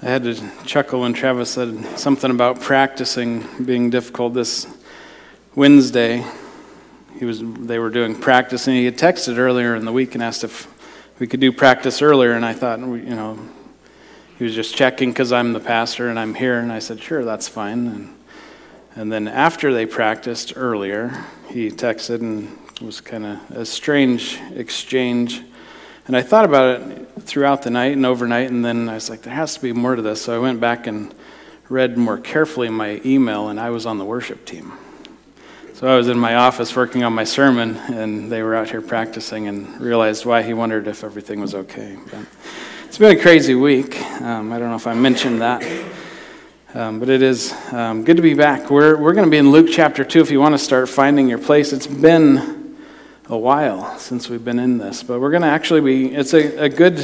I had to chuckle when Travis said something about practicing being difficult. This Wednesday, they were doing practice, and he had texted earlier in the week and asked if we could do practice earlier, and I thought, he was just checking because I'm the pastor and I'm here, and I said, sure, that's fine. And then after they practiced earlier, he texted, and it was kind of a strange exchange. And I thought about it throughout the night and overnight, and then I was like, there has to be more to this. So I went back and read more carefully my email, and I was on the worship team. So I was in my office working on my sermon, and they were out here practicing, and realized why he wondered if everything was okay. But it's been a crazy week. I don't know if I mentioned that. But it is good to be back. We're going to be in Luke chapter 2 if you want to start finding your place. It's been a while since we've been in this, but we're going to actually it's a good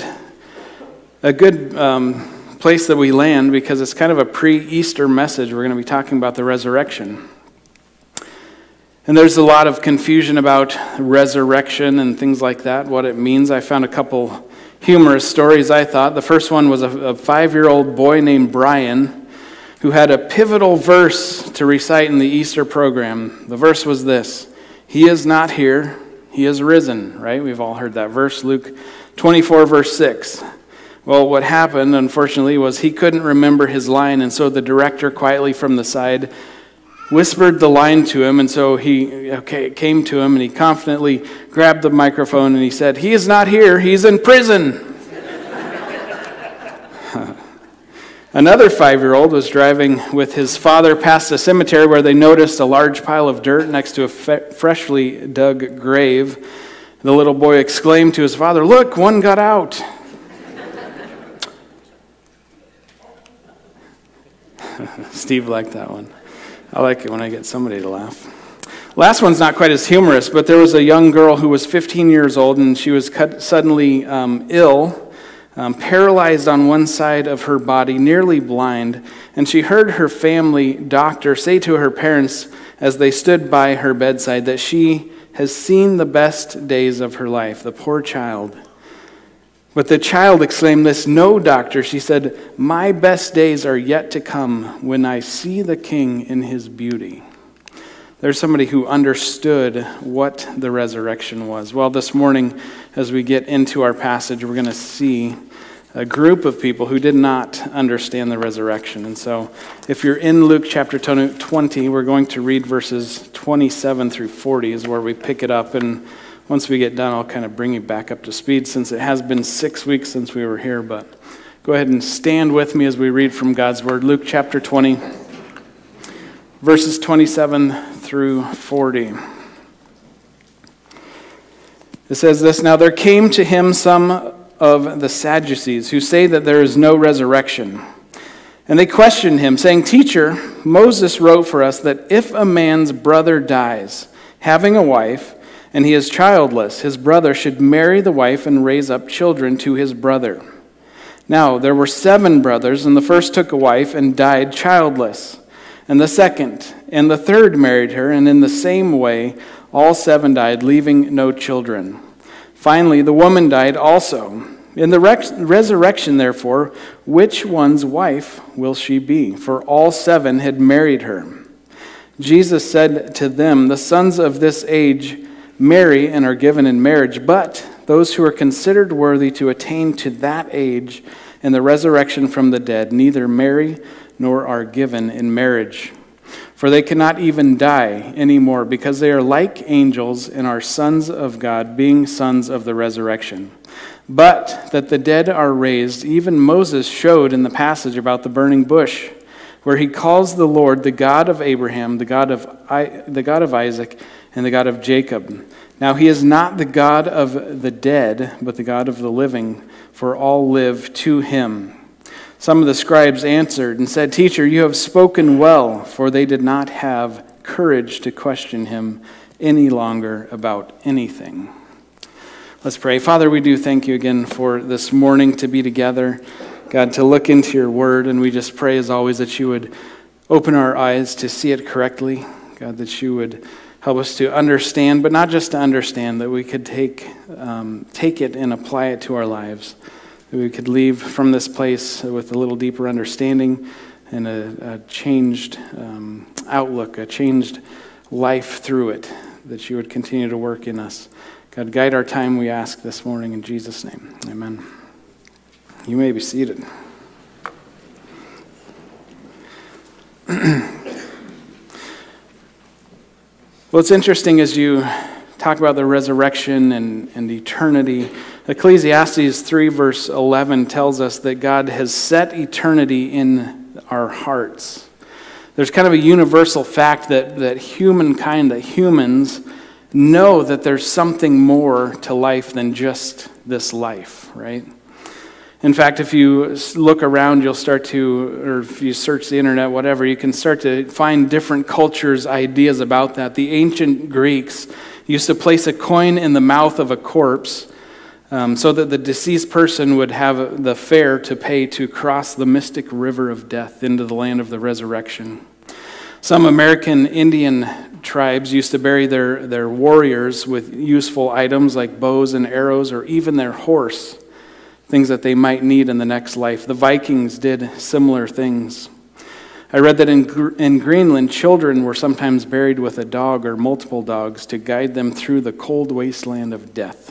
place that we land because it's kind of a pre-Easter message. We're going to be talking about the resurrection. And there's a lot of confusion about resurrection and things like that, what it means. I found a couple humorous stories, I thought. The first one was a 5-year-old boy named Brian who had a pivotal verse to recite in the Easter program. The verse was this: "He is not here, he is risen," right? We've all heard that verse, Luke 24, verse 6. Well, what happened, unfortunately, was he couldn't remember his line, and so the director quietly from the side whispered the line to him, and so it came to him, and he confidently grabbed the microphone, and he said, "He is not here, he's in prison." Another 5-year-old was driving with his father past a cemetery where they noticed a large pile of dirt next to a freshly dug grave. The little boy exclaimed to his father, "Look, one got out." Steve liked that one. I like it when I get somebody to laugh. Last one's not quite as humorous, but there was a young girl who was 15 years old, and she was suddenly ill, paralyzed on one side of her body, nearly blind, and she heard her family doctor say to her parents as they stood by her bedside that she has seen the best days of her life, the poor child. But the child exclaimed this, "No, doctor," she said, "my best days are yet to come when I see the King in his beauty." There's somebody who understood what the resurrection was. Well, this morning, as we get into our passage, we're going to see a group of people who did not understand the resurrection. And so, if you're in Luke chapter 20, we're going to read verses 27 through 40 is where we pick it up. And once we get done, I'll kind of bring you back up to speed since it has been 6 weeks since we were here. But go ahead and stand with me as we read from God's Word. Luke chapter 20, verses 27 through 40. It says this: "Now there came to him some of the Sadducees who say that there is no resurrection. And they questioned him, saying, 'Teacher, Moses wrote for us that if a man's brother dies, having a wife, and he is childless, his brother should marry the wife and raise up children to his brother. Now there were 7 brothers, and the first took a wife and died childless. And the second and the third married her, and in the same way all 7 died, leaving no children. Finally, the woman died also. In the resurrection, therefore, which one's wife will she be? For all 7 had married her.' Jesus said to them, 'The sons of this age marry and are given in marriage, but those who are considered worthy to attain to that age and the resurrection from the dead neither marry nor are given in marriage. For they cannot even die anymore, because they are like angels and are sons of God, being sons of the resurrection. But that the dead are raised, even Moses showed in the passage about the burning bush, where he calls the Lord the God of Abraham, the God of Isaac, and the God of Jacob. Now he is not the God of the dead, but the God of the living, for all live to him.' Some of the scribes answered and said, 'Teacher, you have spoken well,' for they did not have courage to question him any longer about anything." Let's pray. Father, we do thank you again for this morning to be together, God, to look into your word, and we just pray as always that you would open our eyes to see it correctly, God, that you would help us to understand, but not just to understand, that we could take it and apply it to our lives. that we could leave from this place with a little deeper understanding and a changed outlook, a changed life through it, that you would continue to work in us. God, guide our time, we ask this morning in Jesus' name. Amen. You may be seated. What's interesting as you talk about the resurrection and eternity, Ecclesiastes 3 verse 11 tells us that God has set eternity in our hearts. There's kind of a universal fact that humankind, that humans know that there's something more to life than just this life, right? In fact, if you look around, you'll start to, or if you search the internet, whatever, you can start to find different cultures' ideas about that. The ancient Greeks used to place a coin in the mouth of a corpse so that the deceased person would have the fare to pay to cross the mystic river of death into the land of the resurrection. Some American Indian tribes used to bury their warriors with useful items like bows and arrows, or even their horse, things that they might need in the next life. The Vikings did similar things. I read that in Greenland, children were sometimes buried with a dog or multiple dogs to guide them through the cold wasteland of death.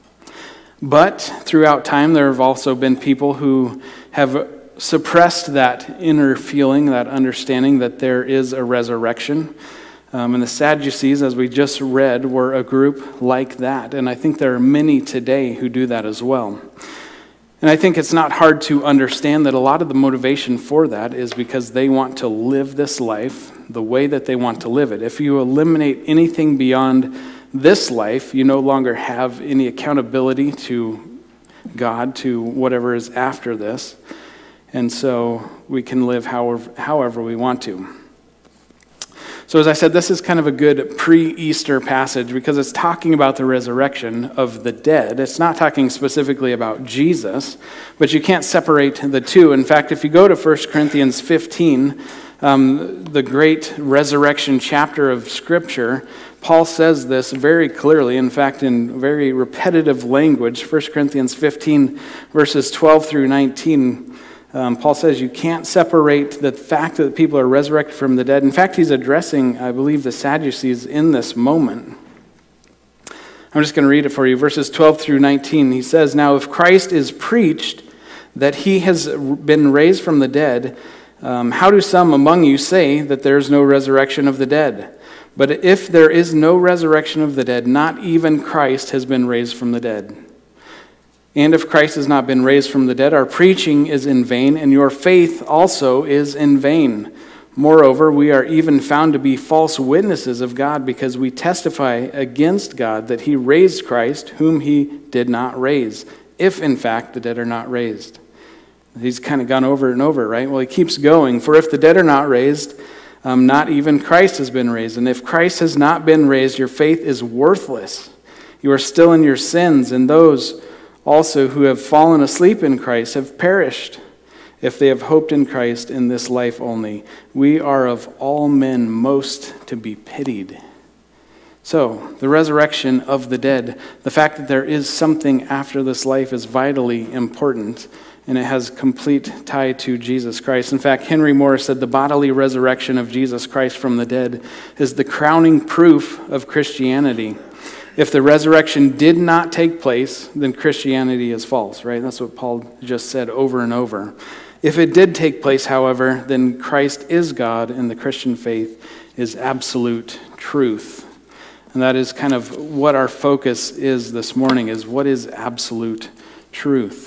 But throughout time, there have also been people who have suppressed that inner feeling, that understanding that there is a resurrection. And the Sadducees, as we just read, were a group like that. And I think there are many today who do that as well. And I think it's not hard to understand that a lot of the motivation for that is because they want to live this life the way that they want to live it. If you eliminate anything beyond this life, you no longer have any accountability to God, to whatever is after this. And so we can live however we want to. So as I said, this is kind of a good pre-Easter passage because it's talking about the resurrection of the dead. It's not talking specifically about Jesus, but you can't separate the two. In fact, if you go to 1 Corinthians 15, the great resurrection chapter of Scripture, Paul says this very clearly, in fact, in very repetitive language. 1 Corinthians 15, verses 12 through 19, Paul says you can't separate the fact that people are resurrected from the dead. In fact, he's addressing, I believe, the Sadducees in this moment. I'm just going to read it for you. Verses 12 through 19, he says, "Now if Christ is preached that he has been raised from the dead, how do some among you say that there is no resurrection of the dead? But if there is no resurrection of the dead, not even Christ has been raised from the dead. And if Christ has not been raised from the dead, our preaching is in vain, and your faith also is in vain. Moreover, we are even found to be false witnesses of God, because we testify against God that he raised Christ, whom he did not raise, if in fact the dead are not raised." He's kind of gone over and over, right? Well, he keeps going. "For if the dead are not raised, not even Christ has been raised. And if Christ has not been raised, your faith is worthless. You are still in your sins, and those also who have fallen asleep in Christ have perished. If they have hoped in Christ in this life only, we are of all men most to be pitied." So, the resurrection of the dead, the fact that there is something after this life is vitally important, and it has complete tie to Jesus Christ. In fact, Henry Moore said the bodily resurrection of Jesus Christ from the dead is the crowning proof of Christianity. If the resurrection did not take place, then Christianity is false, right? That's what Paul just said over and over. If it did take place, however, then Christ is God, and the Christian faith is absolute truth. And that is kind of what our focus is this morning, is what is absolute truth.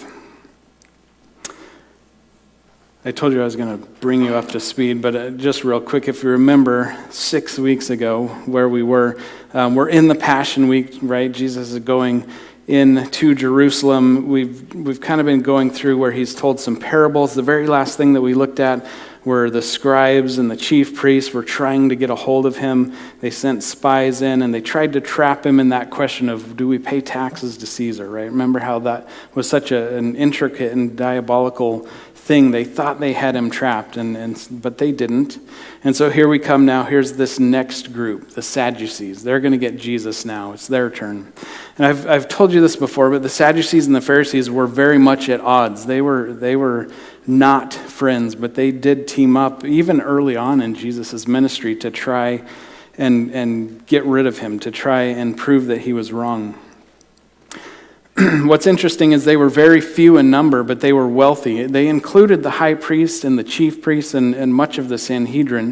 I told you I was going to bring you up to speed, but just real quick, if you remember 6 weeks ago where we were in the Passion Week, right? Jesus is going into Jerusalem. We've kind of been going through where he's told some parables. The very last thing that we looked at where the scribes and the chief priests were trying to get a hold of him. They sent spies in, and they tried to trap him in that question of, do we pay taxes to Caesar, right? Remember how that was such an intricate and diabolical thing. They thought they had him trapped, but they didn't. And so here we come now. Here's this next group, the Sadducees. They're going to get Jesus now. It's their turn. And I've told you this before, but the Sadducees and the Pharisees were very much at odds. They were not friends, but they did team up even early on in Jesus' ministry to try and get rid of him, to try and prove that he was wrong. What's interesting is they were very few in number, but they were wealthy. They included the high priest and the chief priests and much of the Sanhedrin,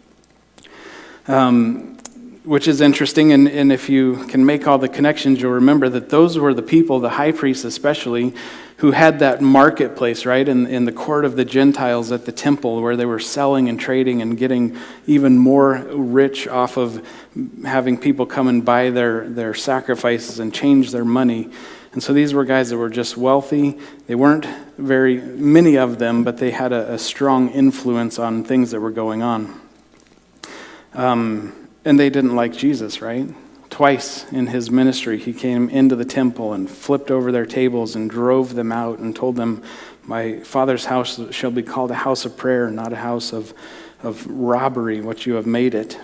which is interesting. And if you can make all the connections, you'll remember that those were the people, the high priests especially, who had that marketplace, right, in the court of the Gentiles at the temple, where they were selling and trading and getting even more rich off of having people come and buy their sacrifices and change their money. And so these were guys that were just wealthy. They weren't very many of them, but they had a strong influence on things that were going on. And they didn't like Jesus, right? Twice in his ministry, he came into the temple and flipped over their tables and drove them out and told them, "My Father's house shall be called a house of prayer, not a house of robbery, what you have made it."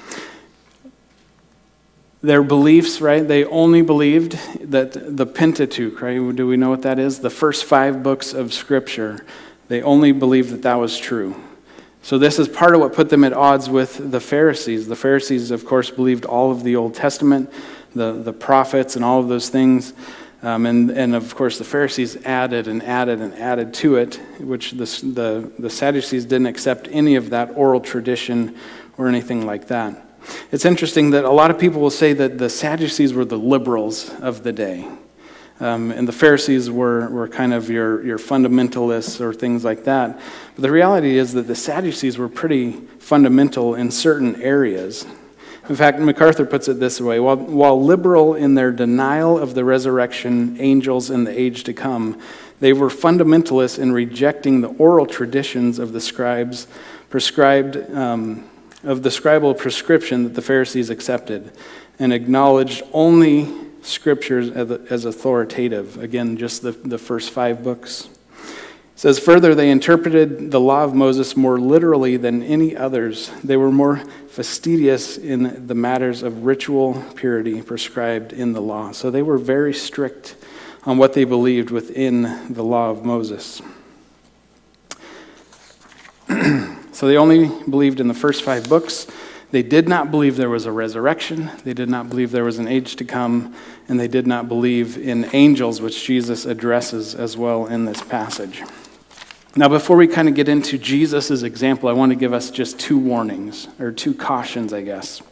Their beliefs, right? They only believed that the Pentateuch, right? Do we know what that is? The first 5 books of Scripture. They only believed that was true. So this is part of what put them at odds with the Pharisees. The Pharisees, of course, believed all of the Old Testament, the prophets, and all of those things. And of course, the Pharisees added and added and added to it, which the Sadducees didn't accept any of that oral tradition or anything like that. It's interesting that a lot of people will say that the Sadducees were the liberals of the day. And the Pharisees were kind of your fundamentalists or things like that. But the reality is that the Sadducees were pretty fundamental in certain areas. In fact, MacArthur puts it this way: while liberal in their denial of the resurrection, angels, and the age to come, they were fundamentalists in rejecting the oral traditions of the scribes prescribed of the scribal prescription that the Pharisees accepted, and acknowledged only scriptures as authoritative. Again, just the first 5 books. It says, further, they interpreted the law of Moses more literally than any others. They were more fastidious in the matters of ritual purity prescribed in the law. So they were very strict on what they believed within the law of Moses. So they only believed in the first 5 books. They did not believe there was a resurrection. They did not believe there was an age to come. And they did not believe in angels, which Jesus addresses as well in this passage. Now, before we kind of get into Jesus' example, I want to give us just 2 warnings, or 2 cautions, I guess.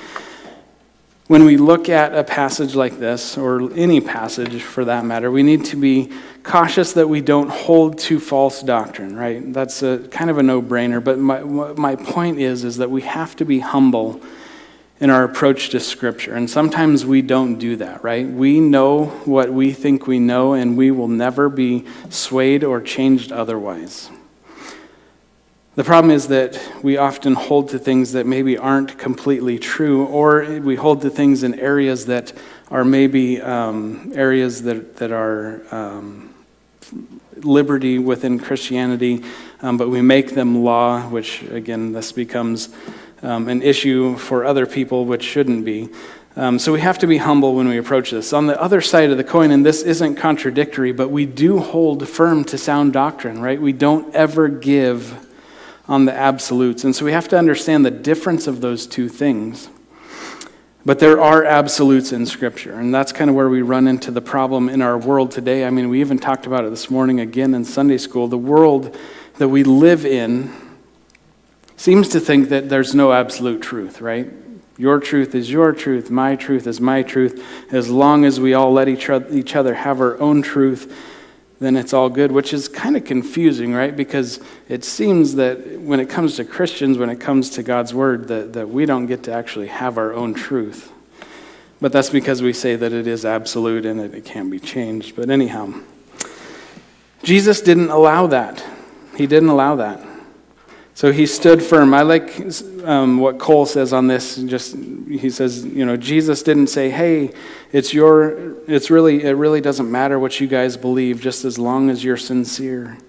When we look at a passage like this, or any passage for that matter, we need to be cautious that we don't hold to false doctrine, right? That's kind of a no-brainer, but my point is that we have to be humble in our approach to Scripture, and sometimes we don't do that, right? We know what we think we know, and we will never be swayed or changed otherwise. The problem is that we often hold to things that maybe aren't completely true, or we hold to things in areas that are maybe areas that are liberty within Christianity, but we make them law, which again, this becomes an issue for other people, which shouldn't be. So we have to be humble when we approach this. On the other side of the coin, and this isn't contradictory, but we do hold firm to sound doctrine, right? We don't ever give on the absolutes. And so we have to understand the difference of those 2 things. But there are absolutes in Scripture, and that's kind of where we run into the problem in our world today. I mean, we even talked about it this morning again in Sunday school. The world that we live in seems to think that there's no absolute truth, right? Your truth is your truth, my truth is my truth. As long as we all let each other have our own truth, then it's all good, which is kind of confusing, right? Because it seems that when it comes to Christians, when it comes to God's Word, that we don't get to actually have our own truth. But that's because we say that it is absolute and it can't be changed. But anyhow, Jesus didn't allow that. He didn't allow that. So he stood firm. I like what Cole says on this. He says, Jesus didn't say, "Hey, it really doesn't matter what you guys believe, just as long as you're sincere."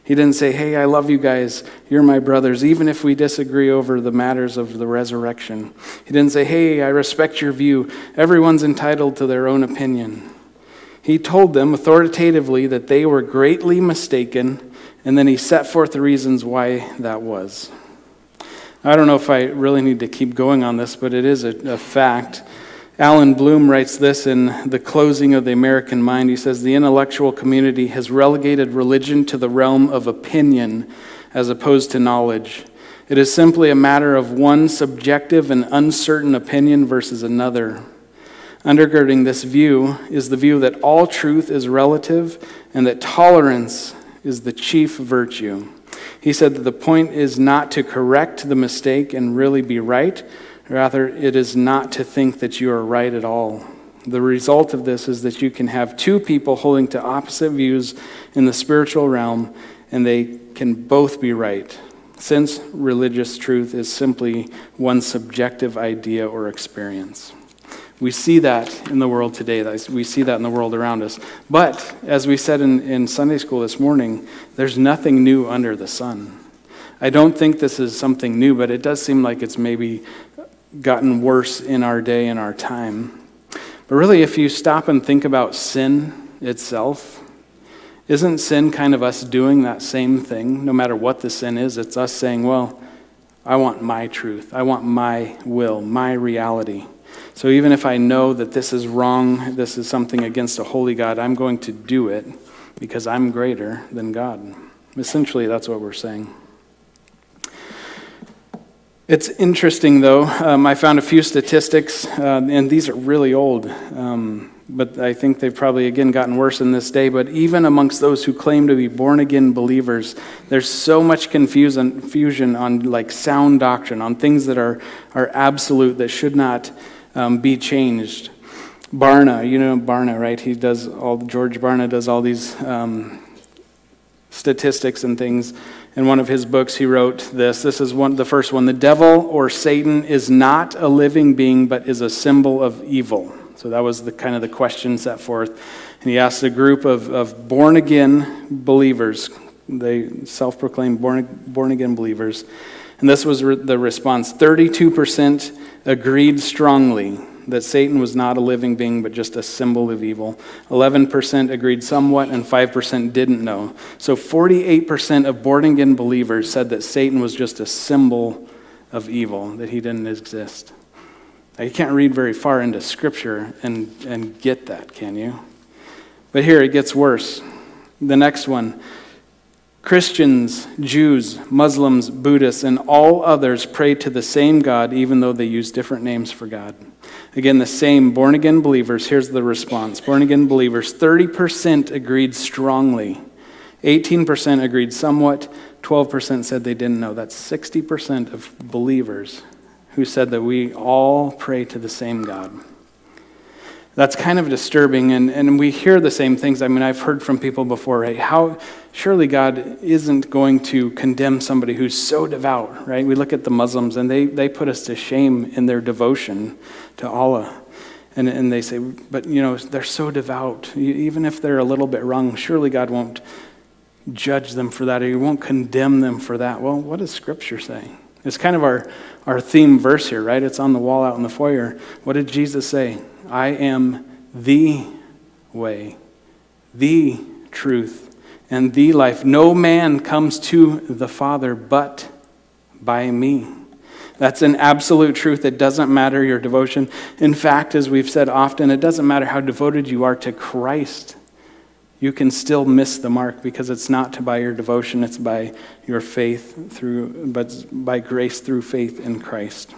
He didn't say, hey, I love you guys, you're my brothers, even if we disagree over the matters of the resurrection. He didn't say, hey, I respect your view, everyone's entitled to their own opinion. He told them authoritatively that they were greatly mistaken, and then he set forth the reasons why that was. I don't know if I really need to keep going on this, but it is a fact. Alan Bloom writes this in The Closing of the American Mind. He says, the intellectual community has relegated religion to the realm of opinion as opposed to knowledge. It is simply a matter of one subjective and uncertain opinion versus another. Undergirding this view is the view that all truth is relative and that tolerance is the chief virtue. He said that the point is not to correct the mistake and really be right. Rather, it is not to think that you are right at all. The result of this is that you can have two people holding to opposite views in the spiritual realm, and they can both be right, since religious truth is simply one subjective idea or experience. We see that in the world today. We see that in the world around us. But, as we said in Sunday school this morning, there's nothing new under the sun. I don't think this is something new, but it does seem like it's maybe gotten worse in our day and our time. But really, if you stop and think about sin itself, isn't sin kind of us doing that same thing? No matter what the sin is, it's us saying, well, I want my truth. I want my will, my reality. So even if I know that this is wrong, this is something against a holy God, I'm going to do it because I'm greater than God. Essentially, that's what we're saying. It's interesting, though. I found a few statistics, and these are really old, but I think they've probably, again, gotten worse in this day. But even amongst those who claim to be born-again believers, there's so much confusion on like sound doctrine, on things that are absolute, that should not be changed. Barna, you know Barna, right? George Barna does all these statistics and things. In one of his books, he wrote this. This is the first one. The devil or Satan is not a living being, but is a symbol of evil. So that was the kind of the question set forth. And he asked a group of born-again believers. They self-proclaimed born-again believers. And this was the response. 32% agreed strongly that Satan was not a living being, but just a symbol of evil. 11% agreed somewhat, and 5% didn't know. So 48% of born-again believers said that Satan was just a symbol of evil, that he didn't exist. Now, you can't read very far into Scripture and get that, can you? But here it gets worse. The next one. Christians, Jews, Muslims, Buddhists, and all others pray to the same God, even though they use different names for God. Again, the same born-again believers. Here's the response. Born-again believers, 30% agreed strongly. 18% agreed somewhat. 12% said they didn't know. That's 60% of believers who said that we all pray to the same God. That's kind of disturbing, and we hear the same things. I mean, I've heard from people before, right? Surely God isn't going to condemn somebody who's so devout, right? We look at the Muslims, and they put us to shame in their devotion to Allah. And they say, but, they're so devout. Even if they're a little bit wrong, surely God won't judge them for that, or he won't condemn them for that. Well, what does Scripture say? It's kind of our theme verse here, right? It's on the wall out in the foyer. What did Jesus say? I am the way, the truth, and the life. No man comes to the Father but by me. That's an absolute truth. It doesn't matter your devotion. In fact, as we've said often, it doesn't matter how devoted you are to Christ. You can still miss the mark because it's not by your devotion, it's by your faith but by grace through faith in Christ.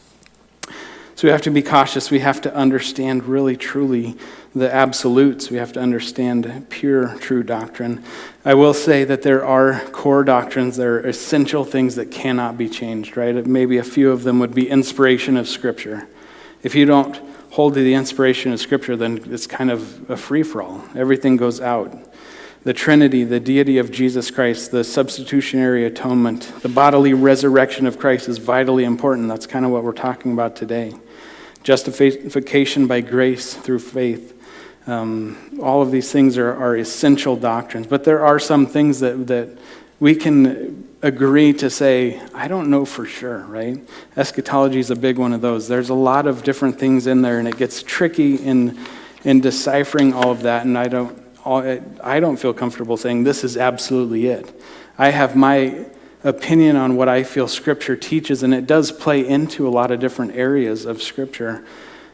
So we have to be cautious. We have to understand really, truly the absolutes. We have to understand pure, true doctrine. I will say that there are core doctrines, there are essential things that cannot be changed, right? Maybe a few of them would be inspiration of Scripture. If you don't hold to the inspiration of Scripture, then it's kind of a free-for-all. Everything goes out. The Trinity, the deity of Jesus Christ, the substitutionary atonement, the bodily resurrection of Christ is vitally important. That's kind of what we're talking about today. Justification by grace through faith. All of these things are essential doctrines. But there are some things that we can agree to say, I don't know for sure, right? Eschatology is a big one of those. There's a lot of different things in there, and it gets tricky in deciphering all of that, and I don't feel comfortable saying this is absolutely it. I have my opinion on what I feel Scripture teaches, and it does play into a lot of different areas of Scripture,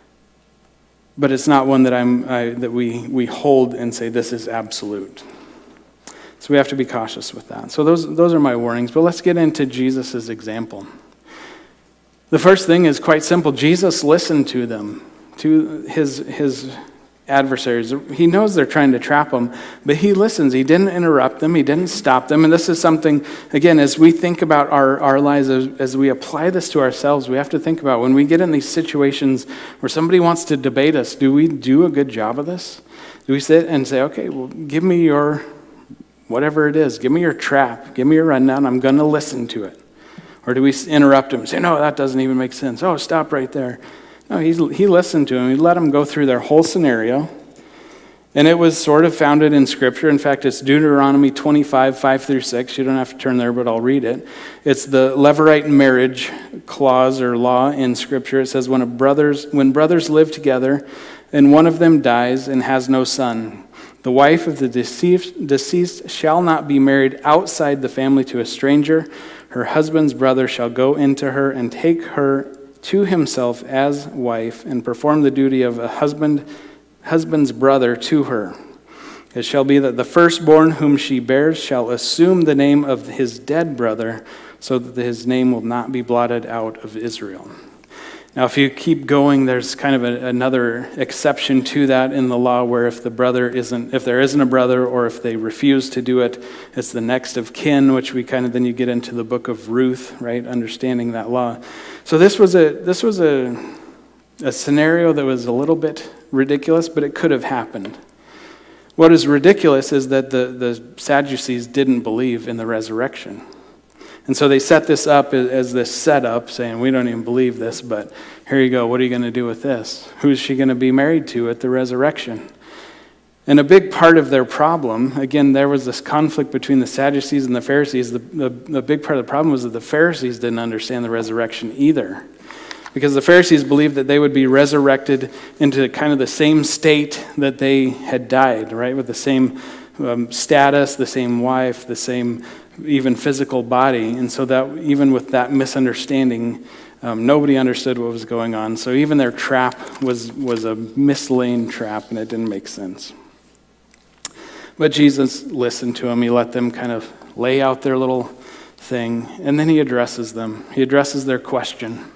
but it's not one that we hold and say this is absolute. So we have to be cautious with that. So those are my warnings, but let's get into Jesus' example. The first thing is quite simple. Jesus listened to them, to his adversaries. He knows they're trying to trap him, but he listens. He didn't interrupt them. He didn't stop them. And this is something, again, as we think about our lives, as we apply this to ourselves, we have to think about when we get in these situations where somebody wants to debate us, do we do a good job of this? Do we sit and say, okay, well, give me your, whatever it is, give me your trap, give me your rundown, I'm going to listen to it? Or do we interrupt him and say, no, that doesn't even make sense. Oh, stop right there. No, he listened to him. He let him go through their whole scenario. And it was sort of founded in Scripture. In fact, it's Deuteronomy 25, 5 through 6. You don't have to turn there, but I'll read it. It's the Levirate marriage clause or law in Scripture. It says, when brothers live together and one of them dies and has no son, the wife of the deceased shall not be married outside the family to a stranger. Her husband's brother shall go into her and take her to himself as wife and perform the duty of a husband's brother to her. It shall be that the firstborn whom she bears shall assume the name of his dead brother, so that his name will not be blotted out of Israel. Now, if you keep going, there's kind of another exception to that in the law, where if there isn't a brother, or if they refuse to do it, it's the next of kin, which then you get into the book of Ruth, right? Understanding that law. So this was a scenario that was a little bit ridiculous, but it could have happened. What is ridiculous is that the Sadducees didn't believe in the resurrection. And so they set this up as this setup, saying, we don't even believe this, but here you go, what are you going to do with this? Who's she going to be married to at the resurrection? And a big part of their problem, again, there was this conflict between the Sadducees and the Pharisees. The big part of the problem was that the Pharisees didn't understand the resurrection either. Because the Pharisees believed that they would be resurrected into kind of the same state that they had died, right? With the same status, the same wife, the same even physical body. And so that even with that misunderstanding, nobody understood what was going on. So even their trap was a mislaid trap, and it didn't make sense. But Jesus listened to them. He let them kind of lay out their little thing, and then he addresses them. He addresses their question.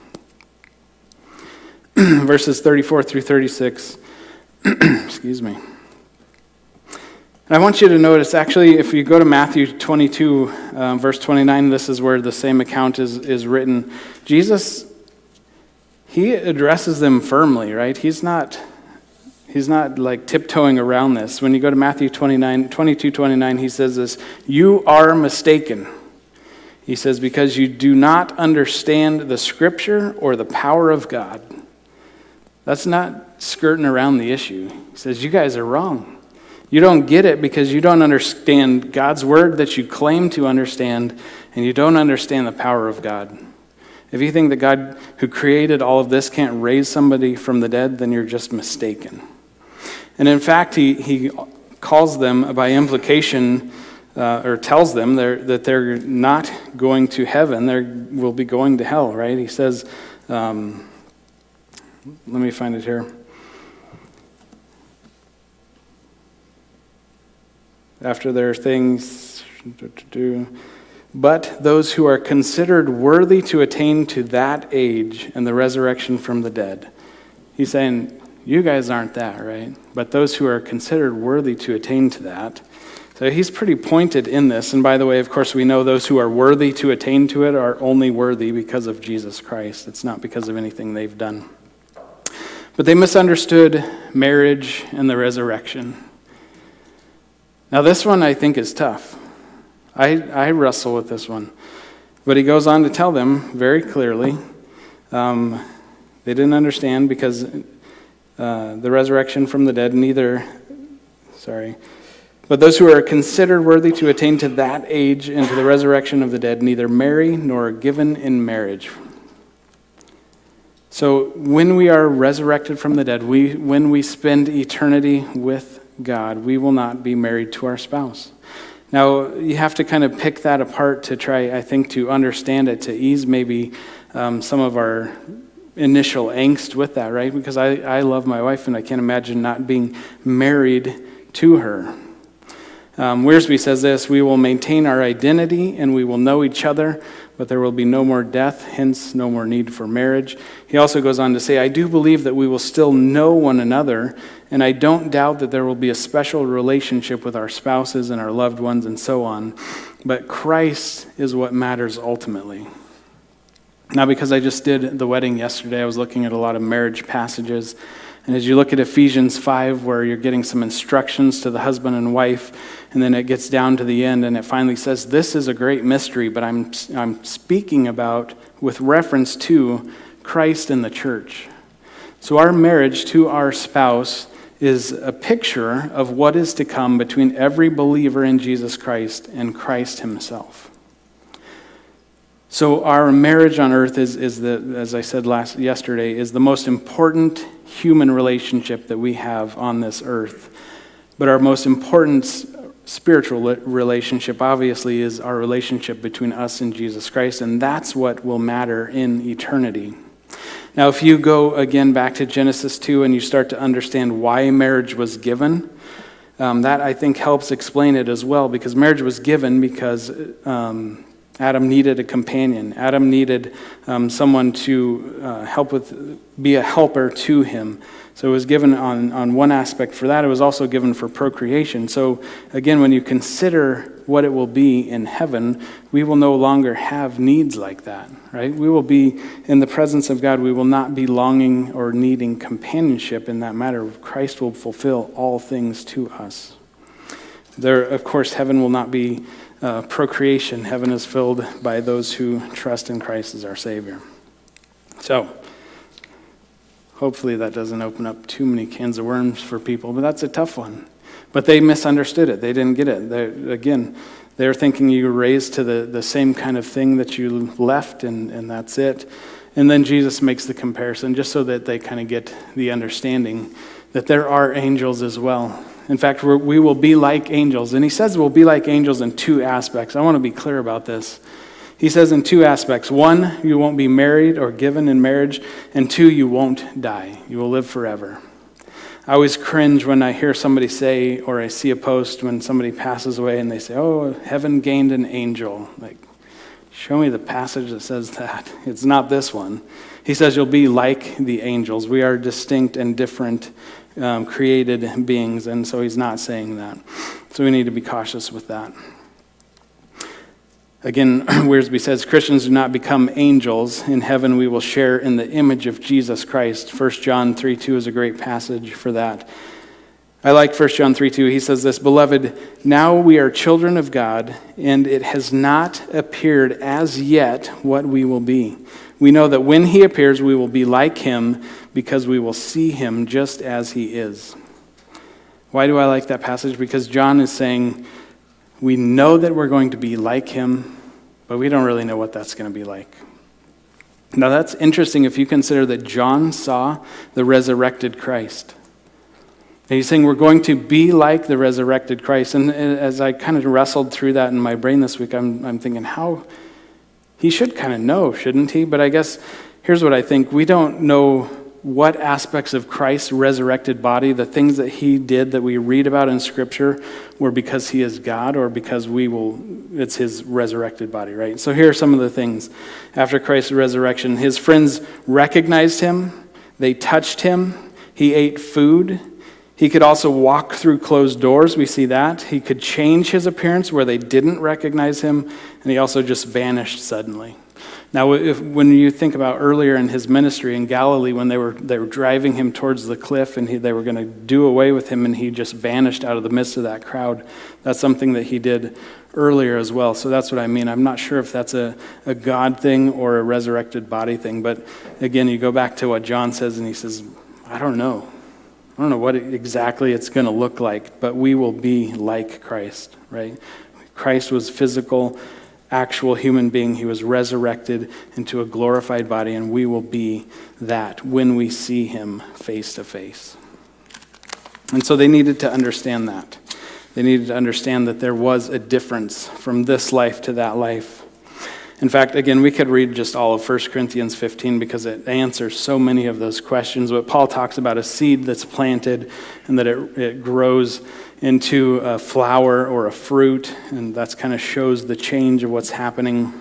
Verses 34 through 36. Excuse me. And I want you to notice, actually, if you go to Matthew 22, verse 29, this is where the same account is written. Jesus, he addresses them firmly, right? He's not like tiptoeing around this. When you go to Matthew 22:29, he says this, you are mistaken. He says, because you do not understand the Scripture or the power of God. That's not skirting around the issue. He says, you guys are wrong. You don't get it because you don't understand God's word that you claim to understand, and you don't understand the power of God. If you think that God who created all of this can't raise somebody from the dead, then you're just mistaken. And in fact, he calls them by implication, or tells them that they're not going to heaven, they will be going to hell, right? He says, let me find it here. After their things, but those who are considered worthy to attain to that age and the resurrection from the dead. He's saying, you guys aren't that, right? But those who are considered worthy to attain to that. So he's pretty pointed in this. And by the way, of course, we know those who are worthy to attain to it are only worthy because of Jesus Christ. It's not because of anything they've done. But they misunderstood marriage and the resurrection. Now this one I think is tough. I wrestle with this one. But he goes on to tell them very clearly, they didn't understand because the resurrection from the dead, But those who are considered worthy to attain to that age and to the resurrection of the dead neither marry nor are given in marriage. So when we are resurrected from the dead, when we spend eternity with God, we will not be married to our spouse. Now, you have to kind of pick that apart to try, I think, to understand it, to ease maybe some of our initial angst with that, right? Because I love my wife, and I can't imagine not being married to her. Wiersbe says this: we will maintain our identity and we will know each other, but there will be no more death, hence no more need for marriage. He also goes on to say, I do believe that we will still know one another, and I don't doubt that there will be a special relationship with our spouses and our loved ones and so on, but Christ is what matters ultimately. Now, because I just did the wedding yesterday, I was looking at a lot of marriage passages. And as you look at Ephesians 5, where you're getting some instructions to the husband and wife, and then it gets down to the end, and it finally says, this is a great mystery, but I'm speaking about with reference to Christ and the church. So our marriage to our spouse is a picture of what is to come between every believer in Jesus Christ and Christ himself. So our marriage on earth is as I said yesterday, is the most important human relationship that we have on this earth. But our most important spiritual relationship, obviously, is our relationship between us and Jesus Christ, and that's what will matter in eternity. Now, if you go again back to Genesis 2 and you start to understand why marriage was given, that I think helps explain it as well, because marriage was given because Adam needed a companion. Adam needed someone to be a helper to him. So it was given on one aspect for that. It was also given for procreation. So again, when you consider what it will be in heaven, we will no longer have needs like that, right? We will be in the presence of God. We will not be longing or needing companionship in that matter. Christ will fulfill all things to us. There, of course, heaven will not be procreation. Heaven is filled by those who trust in Christ as our Savior. So, hopefully that doesn't open up too many cans of worms for people, but that's a tough one. But they misunderstood it. They didn't get it. They're thinking you were raised to the same kind of thing that you left, and that's it. And then Jesus makes the comparison just so that they kind of get the understanding that there are angels as well. In fact, we will be like angels. And he says we'll be like angels in two aspects. I want to be clear about this. He says in two aspects. One, you won't be married or given in marriage. And two, you won't die. You will live forever. I always cringe when I hear somebody say, or I see a post when somebody passes away and they say, oh, heaven gained an angel. Like, show me the passage that says that. It's not this one. He says you'll be like the angels. We are distinct and different created beings, and so he's not saying that. So we need to be cautious with that. Again, Wiersbe says, Christians do not become angels. In heaven we will share in the image of Jesus Christ. 1 John 3:2 is a great passage for that. I like 1 John 3:2. He says this, Beloved, now we are children of God, and it has not appeared as yet what we will be. We know that when he appears, we will be like him, because we will see him just as he is. Why do I like that passage? Because John is saying, we know that we're going to be like him, but we don't really know what that's going to be like. Now that's interesting if you consider that John saw the resurrected Christ. And he's saying we're going to be like the resurrected Christ. And as I kind of wrestled through that in my brain this week, I'm thinking, how? He should kind of know, shouldn't he? But I guess here's what I think. We don't know what aspects of Christ's resurrected body, the things that he did that we read about in Scripture, were because he is God or because it's his resurrected body, right? So here are some of the things. After Christ's resurrection, his friends recognized him. They touched him. He ate food. He could also walk through closed doors. We see that. He could change his appearance where they didn't recognize him, and he also just vanished suddenly. Now, when you think about earlier in his ministry in Galilee, when they were driving him towards the cliff and they were going to do away with him, and he just vanished out of the midst of that crowd, that's something that he did earlier as well. So that's what I mean. I'm not sure if that's a God thing or a resurrected body thing, but again, you go back to what John says, and he says, I don't know. I don't know what exactly it's going to look like, but we will be like Christ, right? Christ was physical, actual human being. He was resurrected into a glorified body, and we will be that when we see him face to face. And so they needed to understand that. They needed to understand that there was a difference from this life to that life. In fact, again, we could read just all of 1 Corinthians 15 because it answers so many of those questions. But Paul talks about a seed that's planted and that it grows into a flower or a fruit, and that kind of shows the change of what's happening.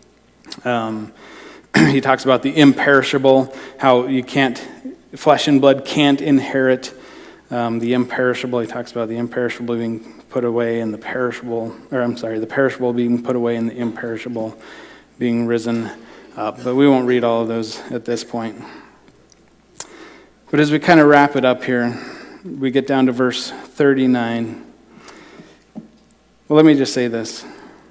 He talks about the imperishable, how flesh and blood can't inherit the imperishable. He talks about the imperishable being put away and the perishable being put away and the imperishable being risen up. But we won't read all of those at this point. But as we kind of wrap it up here, we get down to verse 39. Well, let me just say this.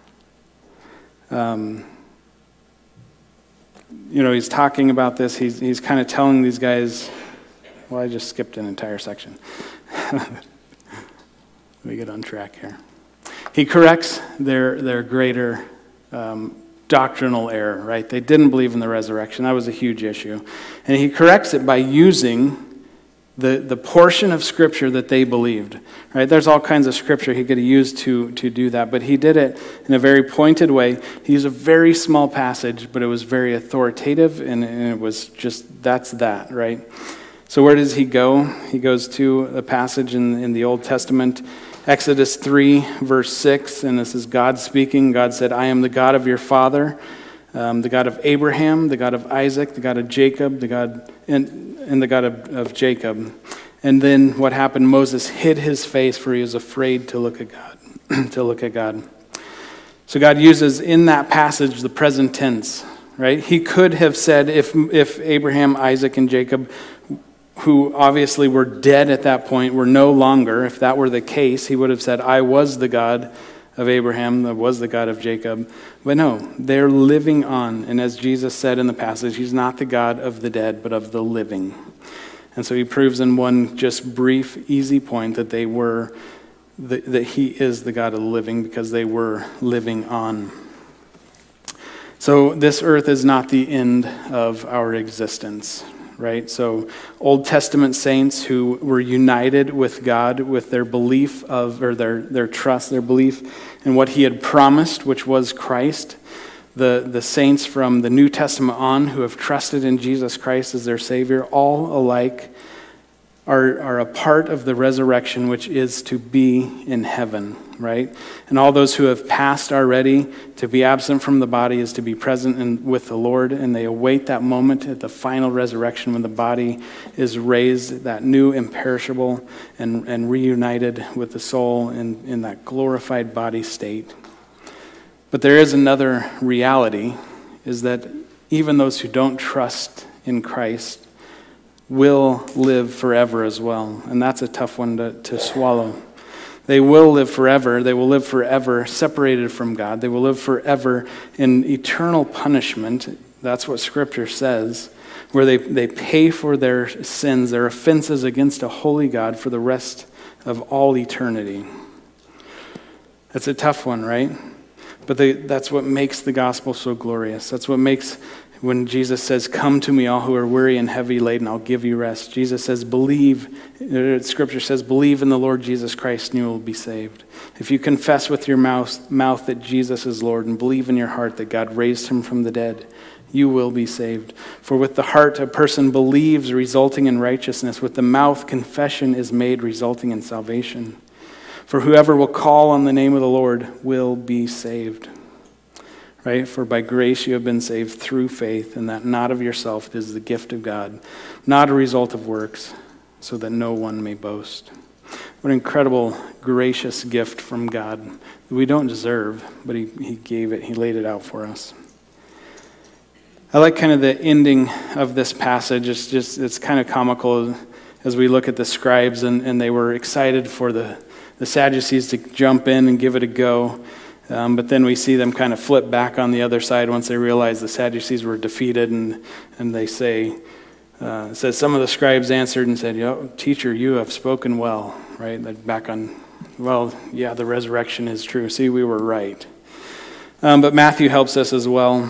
He's talking about this. He's kind of telling these guys, well, I just skipped an entire section. Let me get on track here. He corrects their greater doctrinal error, right? They didn't believe in the resurrection. That was a huge issue. And he corrects it by using the portion of Scripture that they believed, right? There's all kinds of Scripture he could have used to do that, but he did it in a very pointed way. He used a very small passage, but it was very authoritative, and it was just, that's that, right? So where does he go? He goes to a passage in the Old Testament, Exodus 3, verse 6, and this is God speaking. God said, I am the God of your father, the God of Abraham, the God of Isaac, the God of Jacob, and the God of Jacob. And then what happened? Moses hid his face, for he was afraid to look at God. So God uses in that passage the present tense, right? He could have said, if Abraham, Isaac, and Jacob, who obviously were dead at that point, were no longer, if that were the case, he would have said, I was the God of Abraham, I was the God of Jacob. But no, they're living on. And as Jesus said in the passage, he's not the God of the dead, but of the living. And so he proves in one just brief, easy point that that he is the God of the living because they were living on. So this earth is not the end of our existence. Right? So Old Testament saints who were united with God with their belief their trust, their belief in what he had promised, which was Christ. The saints from the New Testament on who have trusted in Jesus Christ as their Savior, all alike are a part of the resurrection, which is to be in heaven, right? And all those who have passed already, to be absent from the body is to be present with the Lord, and they await that moment at the final resurrection when the body is raised, that new imperishable, and reunited with the soul in that glorified body state. But there is another reality, is that even those who don't trust in Christ will live forever as well. And that's a tough one to swallow. They will live forever. They will live forever separated from God. They will live forever in eternal punishment. That's what Scripture says, where they pay for their sins, their offenses against a holy God for the rest of all eternity. That's a tough one, right? But that's what makes the gospel so glorious. That's what makes, when Jesus says, come to me all who are weary and heavy laden, I'll give you rest. Jesus says, Scripture says, believe in the Lord Jesus Christ and you will be saved. If you confess with your mouth that Jesus is Lord and believe in your heart that God raised him from the dead, you will be saved. For with the heart a person believes, resulting in righteousness. With the mouth confession is made, resulting in salvation. For whoever will call on the name of the Lord will be saved. Right? For by grace you have been saved through faith, and that not of yourself, it is the gift of God, not a result of works, so that no one may boast. What an incredible, gracious gift from God that we don't deserve, but he gave it, he laid it out for us. I like kind of the ending of this passage. It's kind of comical as we look at the scribes, and they were excited for the Sadducees to jump in and give it a go. But then we see them kind of flip back on the other side once they realize the Sadducees were defeated, and they say, It says, some of the scribes answered and said, teacher, you have spoken well, right? Back on, the resurrection is true. See, we were right. But Matthew helps us as well.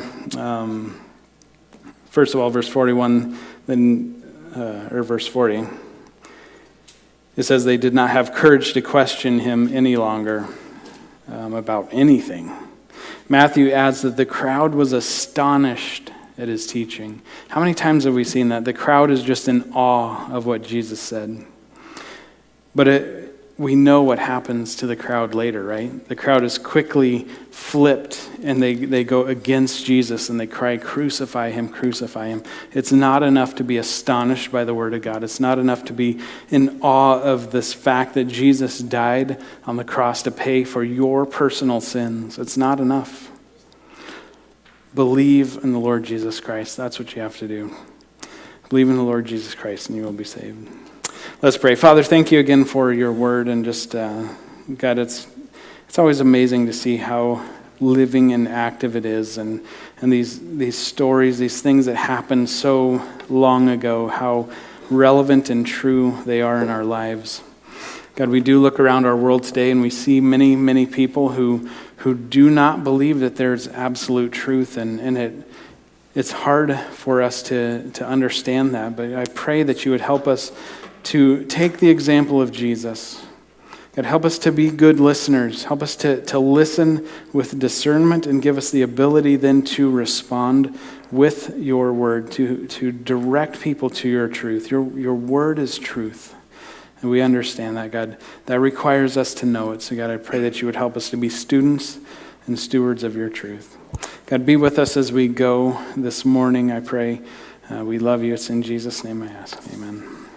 First of all, verse 41, or verse 40. It says they did not have courage to question him any longer about anything. Matthew adds that the crowd was astonished at his teaching. How many times have we seen that? The crowd is just in awe of what Jesus said. But we know what happens to the crowd later, right? The crowd is quickly flipped and they go against Jesus and they cry, crucify him, crucify him. It's not enough to be astonished by the word of God. It's not enough to be in awe of this fact that Jesus died on the cross to pay for your personal sins. It's not enough. Believe in the Lord Jesus Christ. That's what you have to do. Believe in the Lord Jesus Christ and you will be saved. Let's pray. Father, thank you again for your word, and just, God, it's always amazing to see how living and active it is, and these stories, these things that happened so long ago, how relevant and true they are in our lives. God, we do look around our world today and we see many, many people who do not believe that there's absolute truth, and it's hard for us to understand that, but I pray that you would help us to take the example of Jesus. God, help us to be good listeners. Help us to listen with discernment and give us the ability then to respond with your word, to direct people to your truth. Your word is truth. And we understand that, God. That requires us to know it. So, God, I pray that you would help us to be students and stewards of your truth. God, be with us as we go this morning, I pray. We love you. It's in Jesus' name I ask. Amen.